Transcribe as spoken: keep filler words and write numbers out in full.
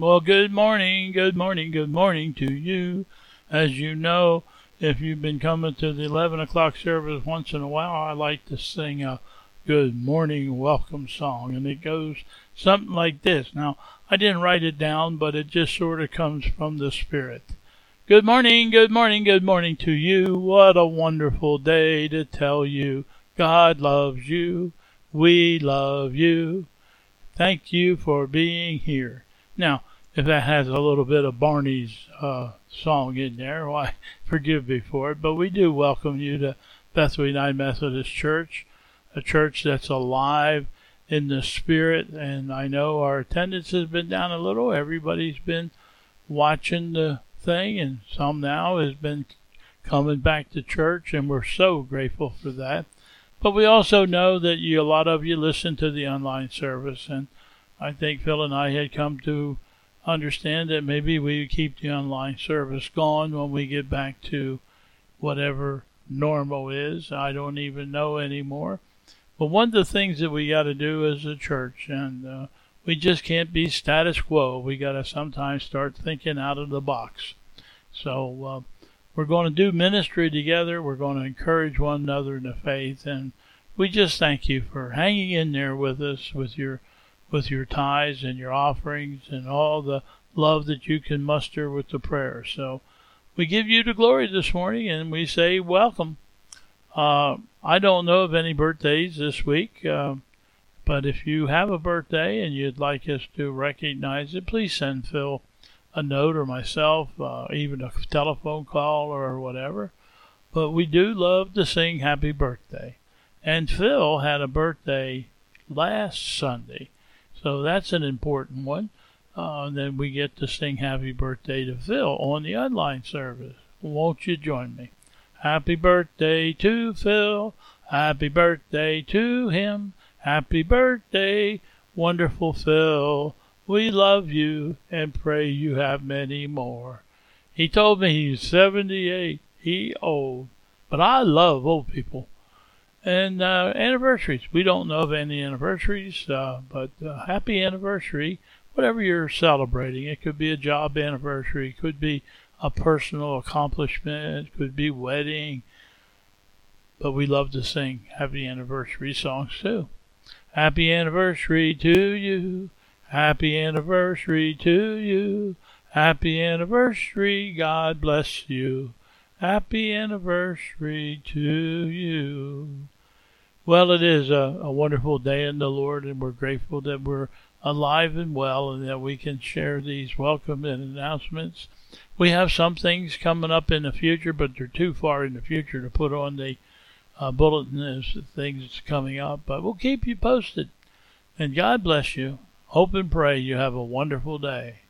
Well, good morning, good morning, good morning to you. As you know, if you've been coming to the eleven o'clock service once in a while, I like to sing a good morning welcome song, and it goes something like this. Now, I didn't write it down, but it just sort of comes from the Spirit. Good morning, good morning, good morning to you. What a wonderful day to tell you God loves you. We love you. Thank you for being here. Now, if that has a little bit of Barney's uh, song in there, why, forgive me for it. But we do welcome you to Bethel United Methodist Church, a church that's alive in the Spirit. And I know our attendance has been down a little. Everybody's been watching the thing, and some now has been coming back to church, and we're so grateful for that. But we also know that you, a lot of you listen to the online service, and I think Phil and I had come to understand that maybe we keep the online service going when we get back to whatever normal is. I don't even know anymore. But one of the things that we got to do as a church, and uh, we just can't be status quo. We got to sometimes start thinking out of the box. So uh, we're going to do ministry together. We're going to encourage one another in the faith, and we just thank you for hanging in there with us, with your with your tithes and your offerings and all the love that you can muster with the prayer. So we give you the glory this morning, and we say welcome. Uh, I don't know of any birthdays this week, uh, but if you have a birthday and you'd like us to recognize it, please send Phil a note or myself, uh, even a telephone call or whatever. But we do love to sing happy birthday. And Phil had a birthday last Sunday, so that's an important one. Uh, and then we get to sing happy birthday to Phil on the online service. Won't you join me? Happy birthday to Phil. Happy birthday to him. Happy birthday, wonderful Phil. We love you and pray you have many more. He told me he's seventy-eight. He old. But I love old people. And uh, anniversaries. We don't know of any anniversaries, uh, but uh, happy anniversary, whatever you're celebrating. It could be a job anniversary. It could be a personal accomplishment. It could be wedding. But we love to sing happy anniversary songs too. Happy anniversary to you. Happy anniversary to you. Happy anniversary. God bless you. Happy anniversary to you. Well, it is a, a wonderful day in the Lord, and we're grateful that we're alive and well and that we can share these welcome and announcements. We have some things coming up in the future, but they're too far in the future to put on the uh, bulletin as things coming up. But we'll keep you posted. And God bless you. Hope and pray you have a wonderful day.